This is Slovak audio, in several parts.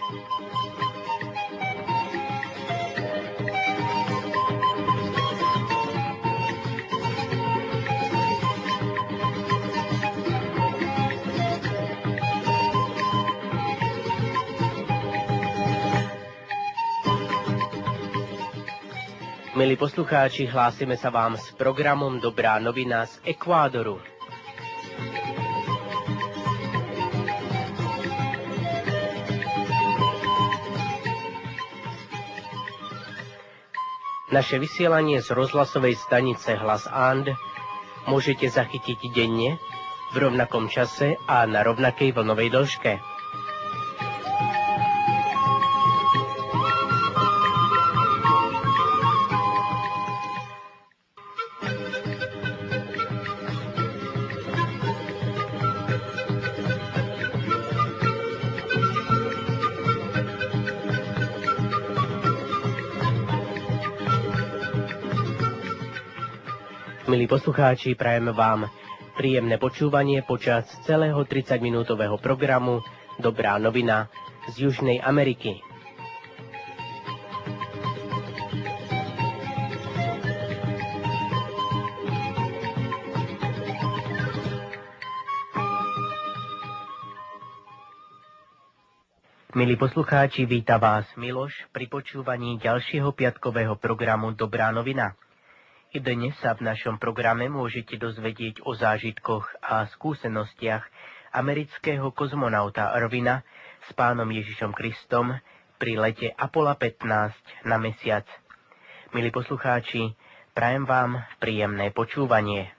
Milí poslucháči, hlásime sa vám s programom Dobrá novina z Ekvádoru. Naše vysielanie z rozhlasovej stanice Hlas And môžete zachytiť denne, v rovnakom čase a na rovnakej vlnovej dĺžke. Milí poslucháči, prajem vám príjemné počúvanie počas celého 30-minútového programu Dobrá novina z Južnej Ameriky. Milí poslucháči, víta vás Miloš pri počúvaní ďalšieho piatkového programu Dobrá novina. I dnes sa v našom programe môžete dozvedieť o zážitkoch a skúsenostiach amerického kozmonauta Irvina s Pánom Ježišom Kristom pri lete Apollo 15 na mesiac. Milí poslucháči, prajem vám príjemné počúvanie.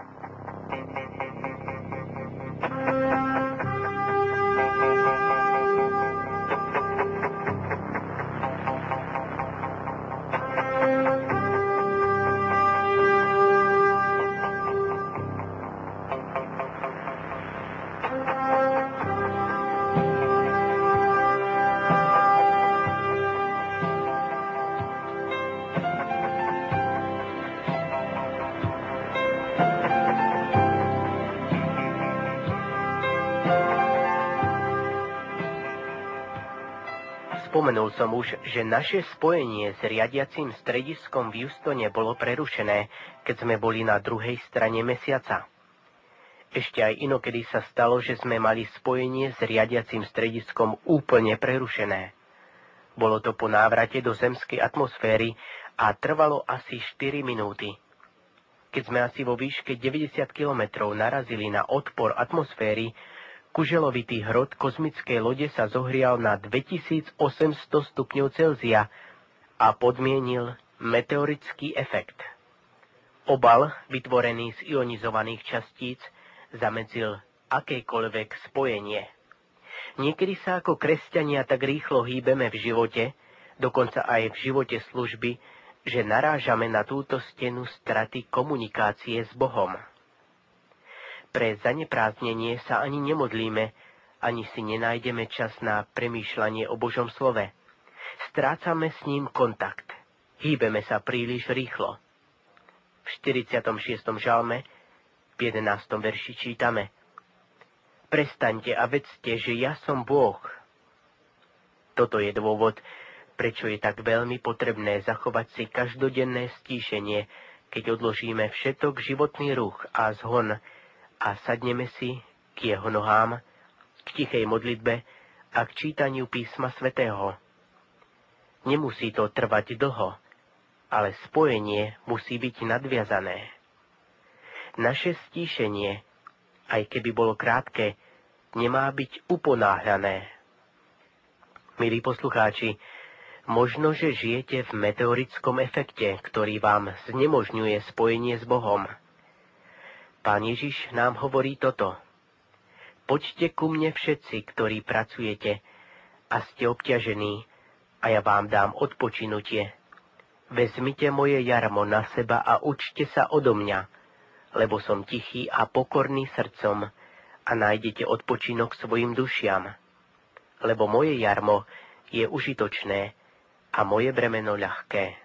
Spomenul som už, že naše spojenie s riadiacím strediskom v Houstone bolo prerušené, keď sme boli na druhej strane mesiaca. Ešte aj inokedy sa stalo, že sme mali spojenie s riadiacím strediskom úplne prerušené. Bolo to po návrate do zemskej atmosféry a trvalo asi 4 minúty. Keď sme asi vo výške 90 km narazili na odpor atmosféry, kuželovitý hrot kozmickej lode sa zohrial na 2800 stupňov Celzia a podmienil meteorický efekt. Obal, vytvorený z ionizovaných častíc, zamedzil akékoľvek spojenie. Niekedy sa ako kresťania tak rýchlo hýbeme v živote, dokonca aj v živote služby, že narážame na túto stenu straty komunikácie s Bohom. Pre zaneprázdnenie sa ani nemodlíme, ani si nenájdeme čas na premýšľanie o Božom slove. Strácame s ním kontakt. Hýbeme sa príliš rýchlo. V 46. žalme, v 11. verši čítame: Prestaňte a vedzte, že ja som Boh. Toto je dôvod, prečo je tak veľmi potrebné zachovať si každodenné stíšenie, keď odložíme všetok životný ruch a zhon a sadneme si k jeho nohám, k tichej modlitbe a k čítaniu písma svätého. Nemusí to trvať dlho, ale spojenie musí byť nadviazané. Naše stíšenie, aj keby bolo krátke, nemá byť uponáhľané. Milí poslucháči, možno, že žijete v meteorickom efekte, ktorý vám znemožňuje spojenie s Bohom. Pán Ježiš nám hovorí toto: Poďte ku mne všetci, ktorí pracujete a ste obťažení, a ja vám dám odpočinutie. Vezmite moje jarmo na seba a učte sa odo mňa, lebo som tichý a pokorný srdcom a nájdete odpočinok svojim dušiam. Lebo moje jarmo je užitočné a moje bremeno ľahké.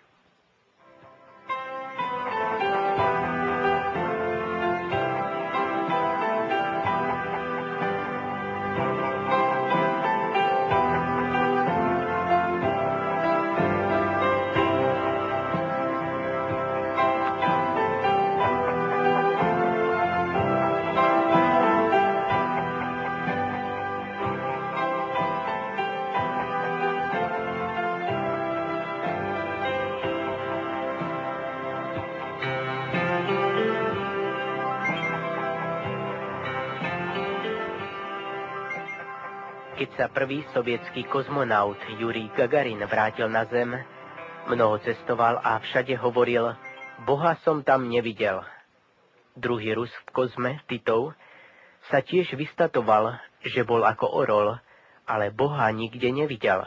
sa prvý sovietský kozmonaut Jurij Gagarin vrátil na Zem, mnoho cestoval a všade hovoril: Boha som tam nevidel. Druhý Rus v kozme, Titov, sa tiež vystatoval, že bol ako orol, ale Boha nikde nevidel.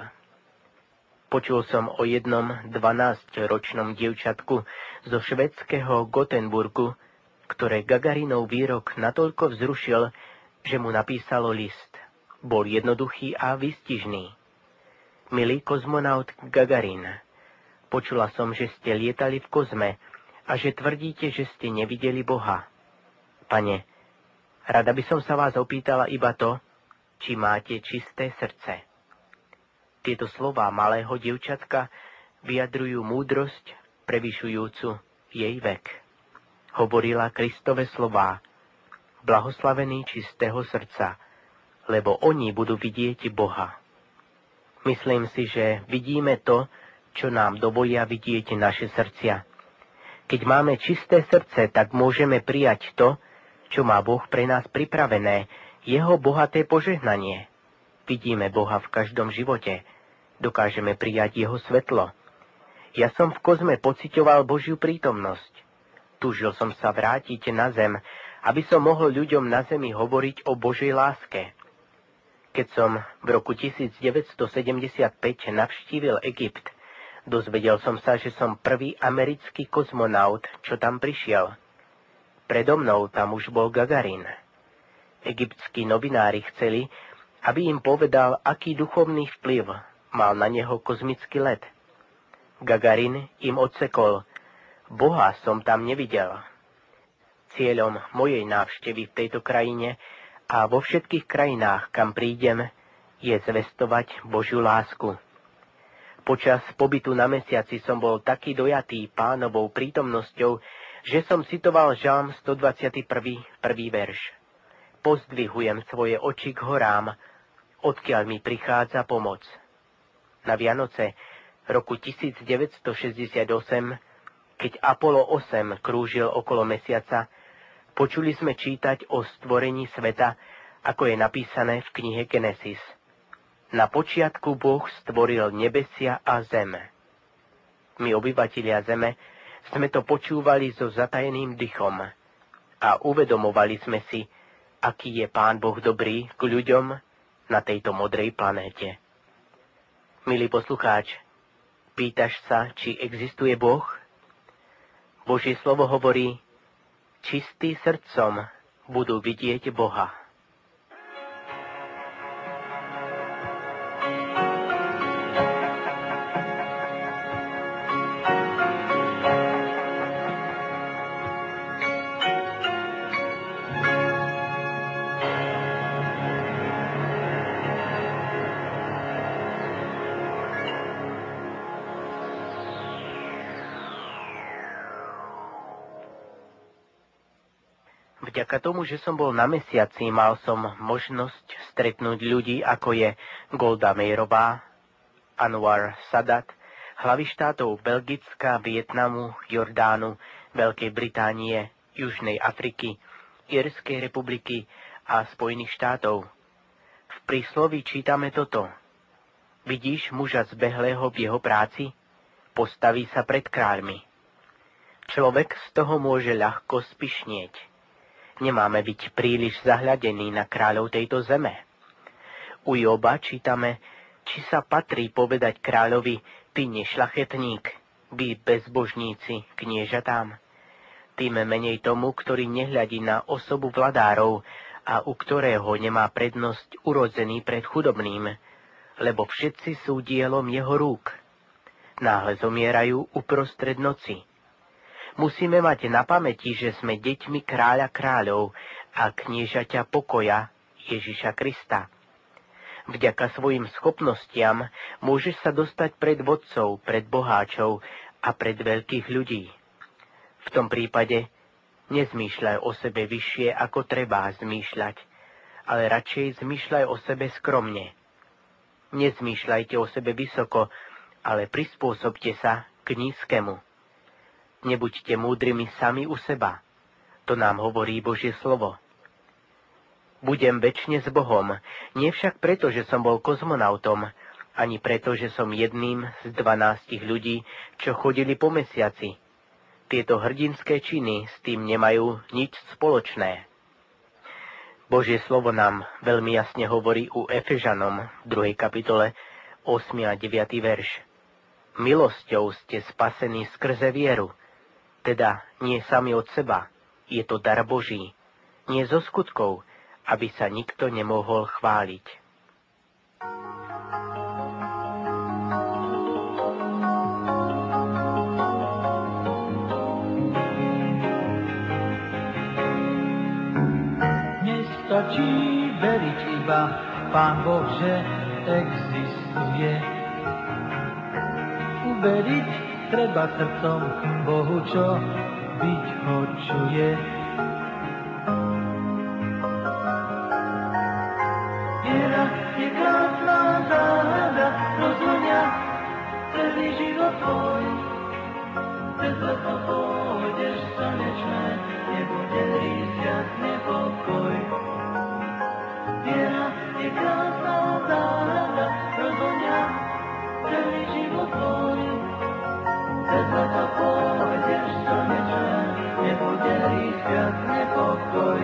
Počul som o jednom 12-ročnom dievčatku zo švédskeho Gothenburgu, ktoré Gagarinov výrok natoľko vzrušil, že mu napísalo list. Bol jednoduchý a výstižný. Milý kozmonaut Gagarin, počula som, že ste lietali v kozme a že tvrdíte, že ste nevideli Boha. Pane, rada by som sa vás opýtala iba to, či máte čisté srdce. Tieto slová malého dievčatka vyjadrujú múdrosť prevyšujúcu jej vek. Hovorila Kristove slová: Blahoslavení čistého srdca, lebo oni budú vidieť Boha. Myslím si, že vidíme to, čo nám dovolia vidieť naše srdcia. Keď máme čisté srdce, tak môžeme prijať to, čo má Boh pre nás pripravené, jeho bohaté požehnanie. Vidíme Boha v každom živote. Dokážeme prijať jeho svetlo. Ja som v kozme pociťoval Božiu prítomnosť. Túžil som sa vrátiť na zem, aby som mohol ľuďom na zemi hovoriť o Božej láske. Keď som v roku 1975 navštívil Egypt, dozvedel som sa, že som prvý americký kozmonaut, čo tam prišiel. Predo mnou tam už bol Gagarin. Egyptskí novinári chceli, aby im povedal, aký duchovný vplyv mal na neho kozmický let. Gagarin im odsekol: Boha som tam nevidel. Cieľom mojej návštevy v tejto krajine a vo všetkých krajinách, kam prídem, je zvestovať Božiu lásku. Počas pobytu na mesiaci som bol taký dojatý Pánovou prítomnosťou, že som citoval Žalm 121. prvý verš. Pozdvihujem svoje oči k horám, odkiaľ mi prichádza pomoc. Na Vianoce roku 1968, keď Apollo 8 krúžil okolo mesiaca, počuli sme čítať o stvorení sveta, ako je napísané v knihe Genesis. Na počiatku Boh stvoril nebesia a zem. My, obyvatelia zeme, sme to počúvali so zatajeným dychom a uvedomovali sme si, aký je Pán Boh dobrý k ľuďom na tejto modrej planéte. Milý poslucháč, pýtaš sa, či existuje Boh? Božie slovo hovorí: čistý srdcom budú vidieť Boha. Vďaka tomu, že som bol na mesiaci, mal som možnosť stretnúť ľudí, ako je Golda Meirová, Anwar Sadat, hlavy štátov Belgicka, Vietnamu, Jordánu, Veľkej Británie, Južnej Afriky, Írskej republiky a Spojených štátov. V prísloví čítame toto: Vidíš muža zbehlého v jeho práci? Postaví sa pred kráľmi. Človek z toho môže ľahko spyšnieť. Nemáme byť príliš zahľadení na kráľov tejto zeme. U Joba čítame, či sa patrí povedať kráľovi: ty nešľachetník, vy bezbožníci, kniežatám. Tým menej tomu, ktorý nehľadí na osobu vladárov a u ktorého nemá prednosť urodzený pred chudobným, lebo všetci sú dielom jeho rúk. Náhle zomierajú uprostred noci. Musíme mať na pamäti, že sme deťmi kráľa kráľov a kniežaťa pokoja Ježiša Krista. Vďaka svojim schopnostiam môžeš sa dostať pred vodcov, pred boháčov a pred veľkých ľudí. V tom prípade nezmýšľaj o sebe vyššie, ako treba zmýšľať, ale radšej zmýšľaj o sebe skromne. Nezmýšľajte o sebe vysoko, ale prispôsobte sa k nízkemu. Nebuďte múdrymi sami u seba. To nám hovorí Božie slovo. Budem večne s Bohom, nie však preto, že som bol kozmonautom, ani preto, že som jedným z 12 ľudí, čo chodili po mesiaci. Tieto hrdinské činy s tým nemajú nič spoločné. Božie slovo nám veľmi jasne hovorí u Efežanom v 2. kapitole 8. a 9. verš. Milosťou ste spasení skrze vieru, teda nie sami od seba, je to dar Boží, nie zo skutkov, aby sa nikto nemohol chváliť. Nestačí veriť iba Pán Boh, že existuje. Uveriť treba srdcom Bohu, čo byť ho čuje. Viera je krásna záhada, rozhoňa celý život tvoj. Bez leto pôjdeš slnečné, nebude ríziať nepokoj. Viera je krásna záhada, rozhoňa celý život tvoj. Bez leto pôjdeš slnečné, nebude ríziať nepokoj.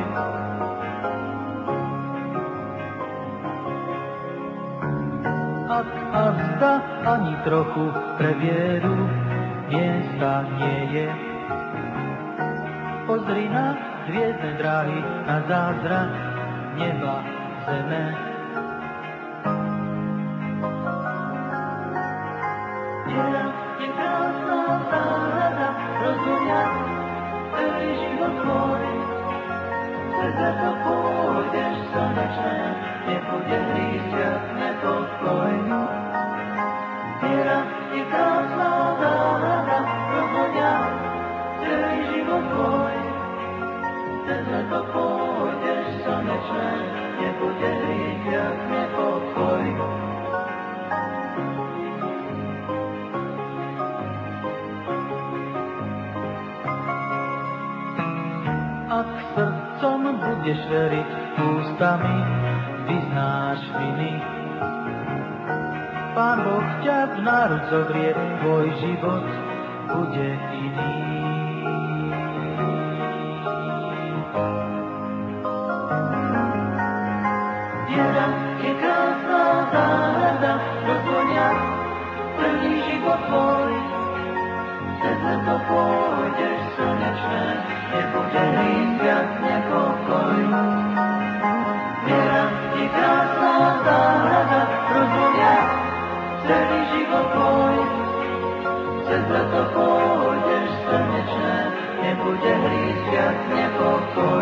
Ak azda ani trochu pre vieru miesta nie je, pozri na hviezdne dráhy, na zázrak neba, zeme. Viera je krásna záhada, rozhoňa celý život tvoj. Bez leto pôjdeš slnečné, nebude ríziať nepokoj. Viera je krásna záhada, rozhoňa celý život tvoj. Bez leto pôjdeš slnečné, nebude ríziať nepokoj. Ak srdcom budeš veriť, ústami vyznáš viny. Pán Boh ťa v národ zobrie, tvoj život bude iný. Viera je krásna záhada, rozhoňa celý život tvoj. Cez leto pôjdeš slnečné, nebude ríziať nepokoj. Viera je krásna záhada, rozhoňa celý život tvoj. Cez leto pôjdeš slnečné, nebude ríziať nepokoj.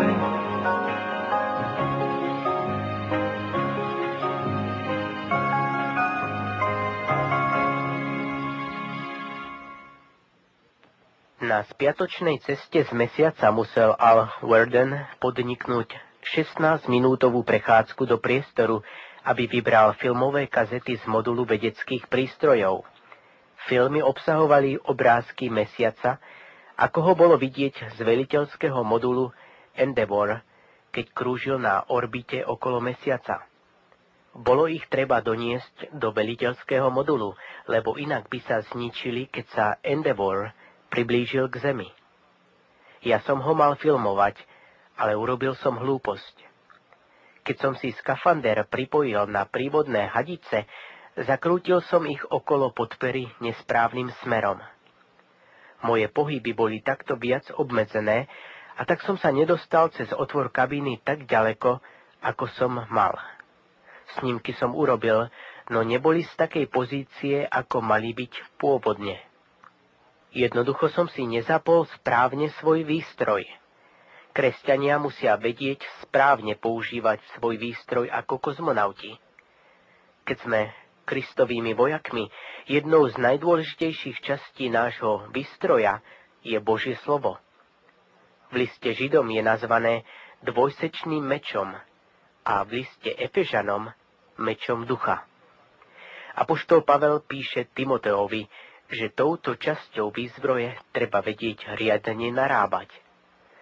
Na spiatočnej ceste z mesiaca musel Al Worden podniknúť 16-minútovú prechádzku do priestoru, aby vybral filmové kazety z modulu vedeckých prístrojov. Filmy obsahovali obrázky mesiaca, ako ho bolo vidieť z veliteľského modulu Endeavour, keď krúžil na orbite okolo mesiaca. Bolo ich treba doniesť do veliteľského modulu, lebo inak by sa zničili, keď sa Endeavour priblížil k Zemi. Ja som ho mal filmovať, ale urobil som hlúposť. Keď som si skafander pripojil na prívodné hadice, zakrútil som ich okolo podpery nesprávnym smerom. Moje pohyby boli takto viac obmedzené, a tak som sa nedostal cez otvor kabíny tak ďaleko, ako som mal. Snímky som urobil, no neboli z takej pozície, ako mali byť pôvodne. Jednoducho som si nezapol správne svoj výstroj. Kresťania musia vedieť správne používať svoj výstroj ako kozmonauti. Keď sme Kristovými vojakmi, jednou z najdôležitejších častí nášho výstroja je Božie slovo. V liste Židom je nazvané dvojsečným mečom a v liste Efežanom mečom ducha. Apoštol Pavel píše Timoteovi, že touto časťou výzbroje treba vedieť riadne narábať.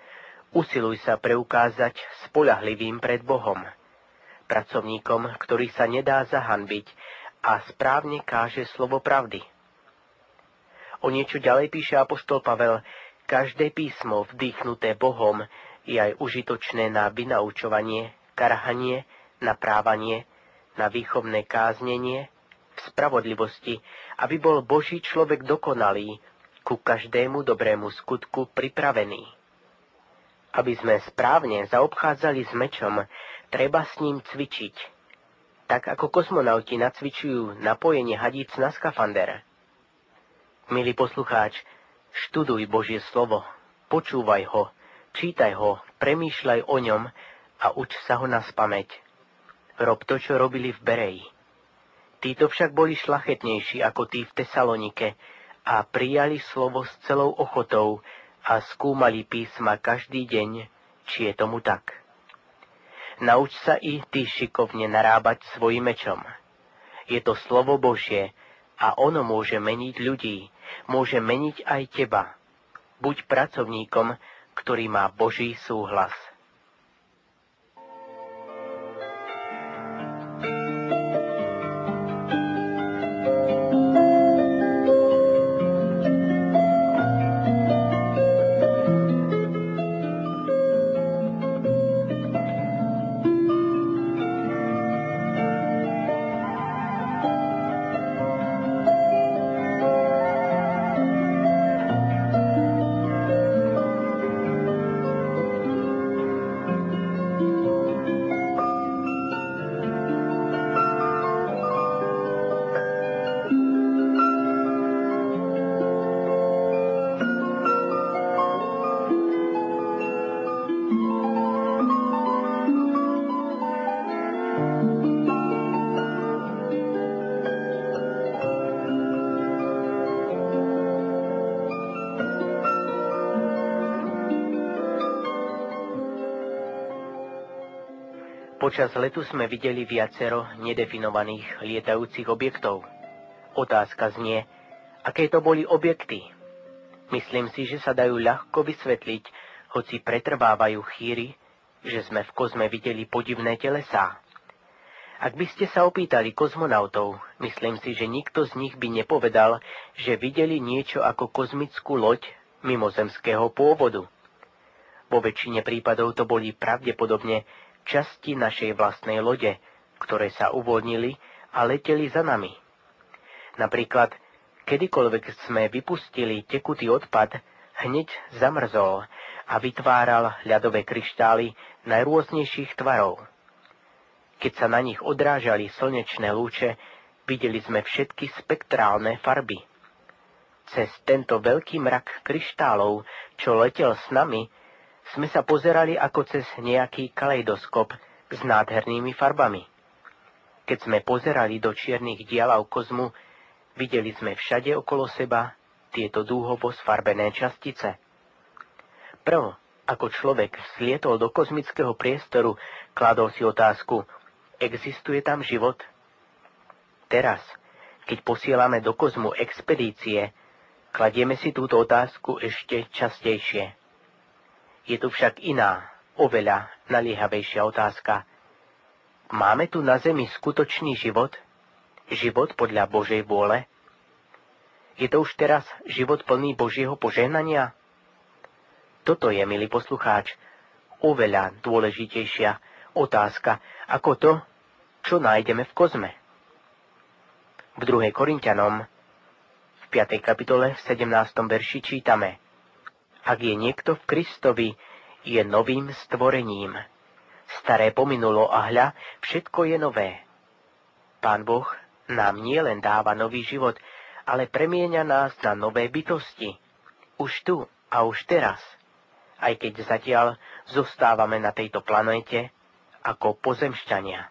Usiluj sa preukázať spoľahlivým pred Bohom, pracovníkom, ktorý sa nedá zahanbiť a správne káže slovo pravdy. O niečo ďalej píše apoštol Pavel: každé písmo vdýchnuté Bohom je aj užitočné na vynaučovanie, karhanie, naprávanie, na výchovné káznenie, v spravodlivosti, aby bol Boží človek dokonalý, ku každému dobrému skutku pripravený. Aby sme správne zaobchádzali s mečom, treba s ním cvičiť. Tak ako kozmonauti nacvičujú napojenie hadíc na skafander. Milý poslucháč, študuj Božie slovo, počúvaj ho, čítaj ho, premýšľaj o ňom a uč sa ho naspamäť. Rob to, čo robili v Bereji. Títo však boli šlachetnejší ako tí v Tesalonike a prijali slovo s celou ochotou a skúmali písma každý deň, či je tomu tak. Nauč sa i ty šikovne narábať svojim mečom. Je to slovo Božie a ono môže meniť ľudí, môže meniť aj teba. Buď pracovníkom, ktorý má Boží súhlas. Počas letu sme videli viacero nedefinovaných lietajúcich objektov. Otázka znie, aké to boli objekty? Myslím si, že sa dajú ľahko vysvetliť, hoci pretrvávajú chýry, že sme v kozme videli podivné telesá. Ak by ste sa opýtali kozmonautov, myslím si, že nikto z nich by nepovedal, že videli niečo ako kozmickú loď mimozemského pôvodu. Vo väčšine prípadov to boli pravdepodobne časti našej vlastnej lode, ktoré sa uvoľnili a leteli za nami. Napríklad, kedykoľvek sme vypustili tekutý odpad, hneď zamrzol a vytváral ľadové kryštály najrôznejších tvarov. Keď sa na nich odrážali slnečné lúče, videli sme všetky spektrálne farby. Cez tento veľký mrak kryštálov, čo letel s nami, sme sa pozerali ako cez nejaký kaleidoskop s nádhernými farbami. Keď sme pozerali do čiernych dialav kozmu, videli sme všade okolo seba tieto dúhovo sfarbené častice. Prv, ako človek slietol do kozmického priestoru, kladol si otázku, existuje tam život? Teraz, keď posielame do kozmu expedície, kladieme si túto otázku ešte častejšie. Je tu však iná, oveľa naliehavejšia otázka. Máme tu na zemi skutočný život? Život podľa Božej vôle? Je to už teraz život plný Božieho požehnania? Toto je, milý poslucháč, oveľa dôležitejšia otázka ako to, čo nájdeme v kozme. V 2. Korinťanom, v 5. kapitole, v 17. verši čítame: Ak je niekto v Kristovi, je novým stvorením. Staré pominulo a hľa, všetko je nové. Pán Boh nám nielen dáva nový život, ale premieňa nás na nové bytosti. Už tu a už teraz. Aj keď zatiaľ zostávame na tejto planéte ako pozemšťania.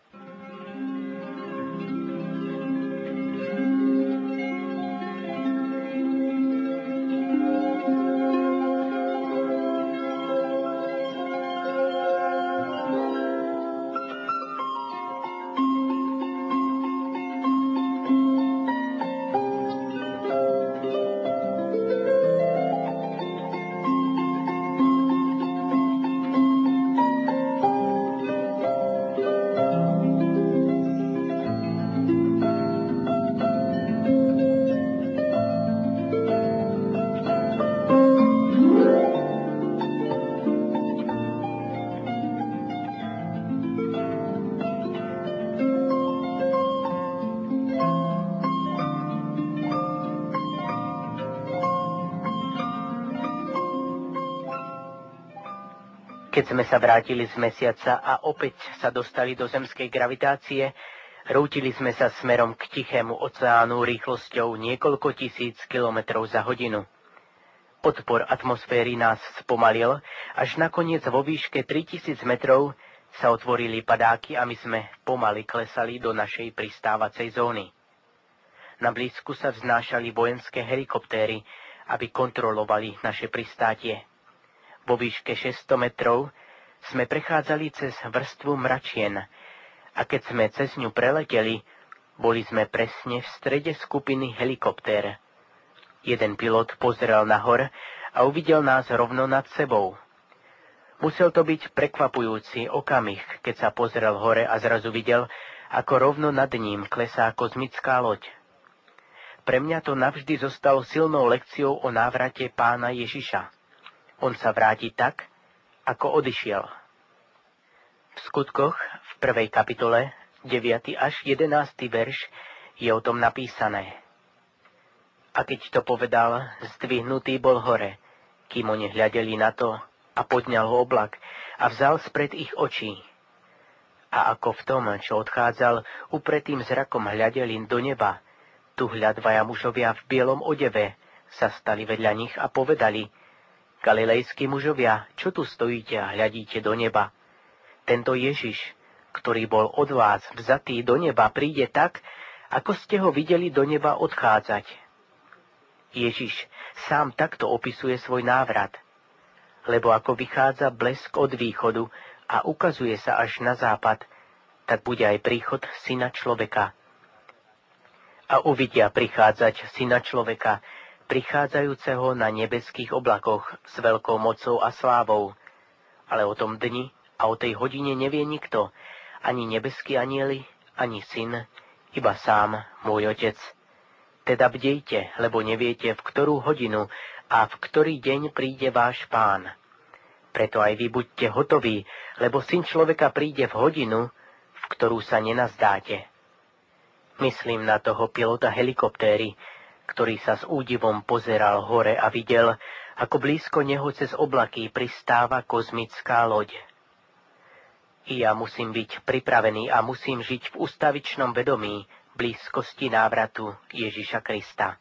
Keď sme sa vrátili z mesiaca a opäť sa dostali do zemskej gravitácie, rútili sme sa smerom k tichému oceánu rýchlosťou niekoľko tisíc kilometrov za hodinu. Odpor atmosféry nás spomalil, až nakoniec vo výške 3000 metrov sa otvorili padáky a my sme pomaly klesali do našej pristávacej zóny. Na blízku sa vznášali vojenské helikoptéry, aby kontrolovali naše pristátie. Vo výške 600 metrov sme prechádzali cez vrstvu mračien a keď sme cez ňu preleteli, boli sme presne v strede skupiny helikoptér. Jeden pilot pozrel nahor a uvidel nás rovno nad sebou. Musel to byť prekvapujúci okamih, keď sa pozrel hore a zrazu videl, ako rovno nad ním klesá kozmická loď. Pre mňa to navždy zostalo silnou lekciou o návrate Pána Ježiša. On sa vráti tak, ako odišiel. V skutkoch v 1. kapitole 9. až 11. verš je o tom napísané. A keď to povedal, zdvihnutý bol hore, kým oni hľadeli na to, a podňal ho oblak a vzal spred ich očí. A ako v tom, čo odchádzal, upretým zrakom hľadeli do neba, tu hľa dvaja mužovia v bielom odeve sa stali vedľa nich a povedali: Galilejskí mužovia, čo tu stojíte a hľadíte do neba? Tento Ježiš, ktorý bol od vás vzatý do neba, príde tak, ako ste ho videli do neba odchádzať. Ježiš sám takto opisuje svoj návrat, lebo ako vychádza blesk od východu a ukazuje sa až na západ, tak bude aj príchod Syna človeka. A uvidia prichádzať Syna človeka, prichádzajúceho na nebeských oblakoch s veľkou mocou a slávou. Ale o tom dni a o tej hodine nevie nikto, ani nebeskí anjeli, ani Syn, iba sám môj Otec. Teda bdejte, lebo neviete, v ktorú hodinu a v ktorý deň príde váš Pán. Preto aj vy buďte hotoví, lebo Syn človeka príde v hodinu, v ktorú sa nenazdáte. Myslím na toho pilota helikoptéry, ktorý sa s údivom pozeral hore a videl, ako blízko neho cez oblaky pristáva kozmická loď. I ja musím byť pripravený a musím žiť v ustavičnom vedomí blízkosti návratu Ježiša Krista.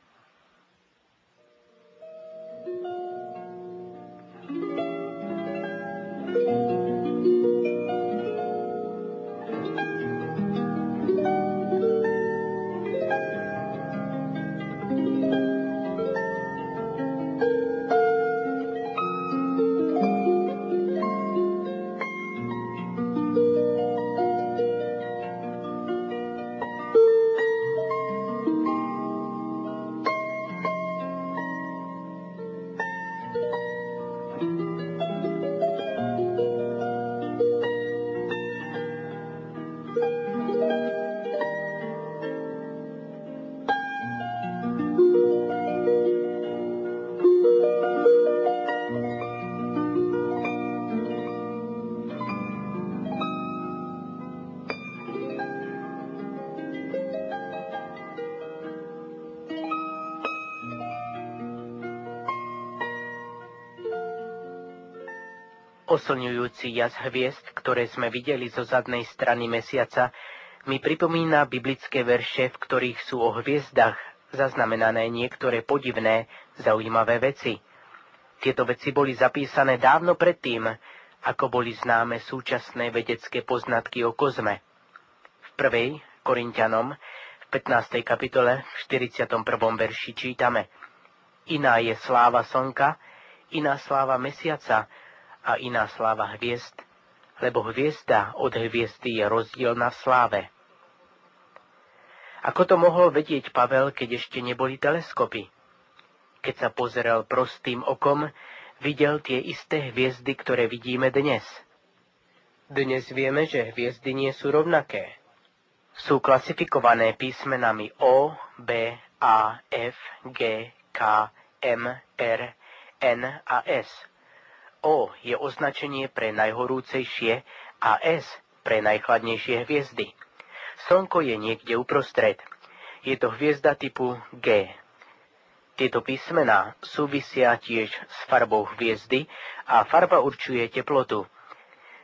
Oslňujúci jas hviezd, ktoré sme videli zo zadnej strany mesiaca, mi pripomína biblické verše, v ktorých sú o hviezdach zaznamenané niektoré podivné, zaujímavé veci. Tieto veci boli zapísané dávno predtým, ako boli známe súčasné vedecké poznatky o kozme. V 1. Korinťanom, v 15. kapitole, v 41. verši čítame: Iná je sláva slnka, iná sláva mesiaca, a iná sláva hviezd, lebo hviezda od hviezdy je rozdielna v sláve. Ako to mohol vedieť Pavel, keď ešte neboli teleskopy? Keď sa pozeral prostým okom, videl tie isté hviezdy, ktoré vidíme dnes. Dnes vieme, že hviezdy nie sú rovnaké. Sú klasifikované písmenami O, B, A, F, G, K, M, R, N a S. O je označenie pre najhorúcejšie a S pre najchladnejšie hviezdy. Slnko je niekde uprostred. Je to hviezda typu G. Tieto písmená súvisia tiež s farbou hviezdy a farba určuje teplotu.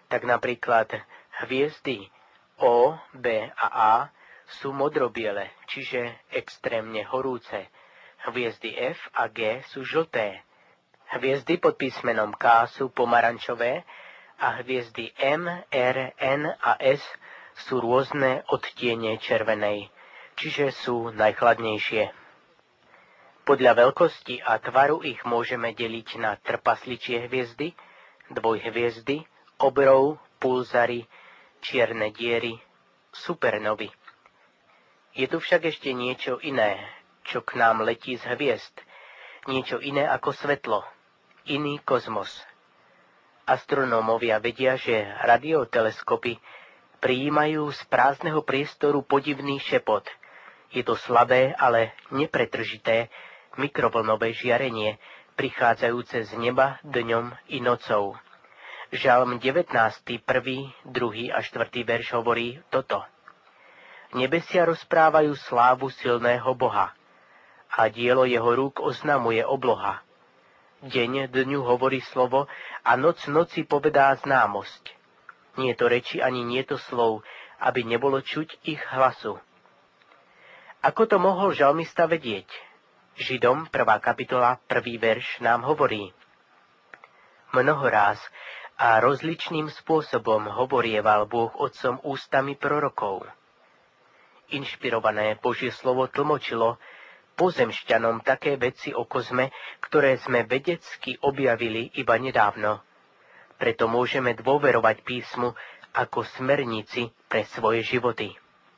Tak napríklad hviezdy O, B a A sú modrobiele, čiže extrémne horúce. Hviezdy F a G sú žlté. Hviezdy pod písmenom K sú pomarančové a hviezdy M, R, N a S sú rôzne odtiene červenej, čiže sú najchladnejšie. Podľa veľkosti a tvaru ich môžeme deliť na trpasličie hviezdy, dvojhviezdy, obrov, pulzary, čierne diery, supernovy. Je tu však ešte niečo iné, čo k nám letí z hviezd, niečo iné ako svetlo, iný kozmos. Astronómovia vedia, že radioteleskopy prijímajú z prázdneho priestoru podivný šepot. Je to slabé, ale nepretržité mikrovlnové žiarenie, prichádzajúce z neba dňom i nocou. Žalm 19, 1., 2. a 4. verš hovorí toto. Nebesia rozprávajú slávu silného Boha a dielo jeho rúk oznamuje obloha. Deň dňu hovorí slovo a noc noci povedá známosť. Nie to reči ani nie to slov, aby nebolo čuť ich hlasu. Ako to mohol žalmista vedieť? Židom 1. kapitola 1. verš nám hovorí. Mnohoráz a rozličným spôsobom hovorieval Boh otcom ústami prorokov. Inšpirované Božie slovo tlmočilo pozemšťanom také veci o kozme, ktoré sme vedecky objavili iba nedávno. Preto môžeme dôverovať písmu ako smernici pre svoje životy.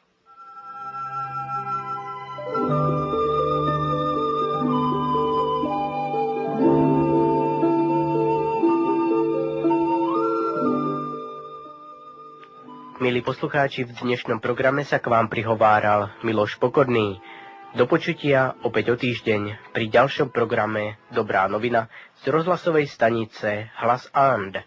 Milí poslucháči, v dnešnom programe sa k vám prihováral Miloš Pokorný. Do počutia opäť o týždeň pri ďalšom programe Dobrá novina z rozhlasovej stanice Hlas And.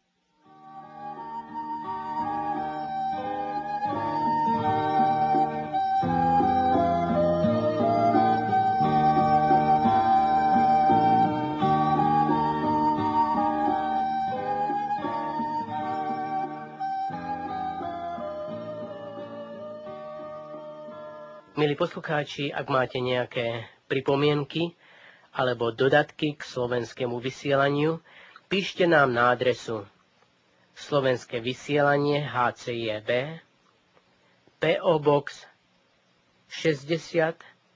Milí poslucháči, ak máte nejaké pripomienky alebo dodatky k slovenskému vysielaniu, píšte nám na adresu Slovenské vysielanie HCJB, PO Box 60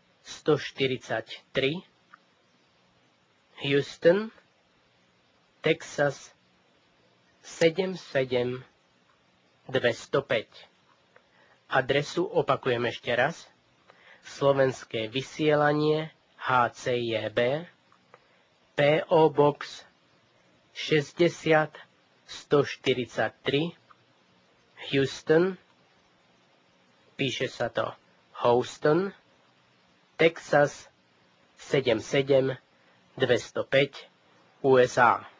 143, Houston, Texas 77205. Adresu opakujem ešte raz. Slovenské vysielanie HCJB, PO Box 60 143, Houston, píše sa to Houston, Texas 77205, USA.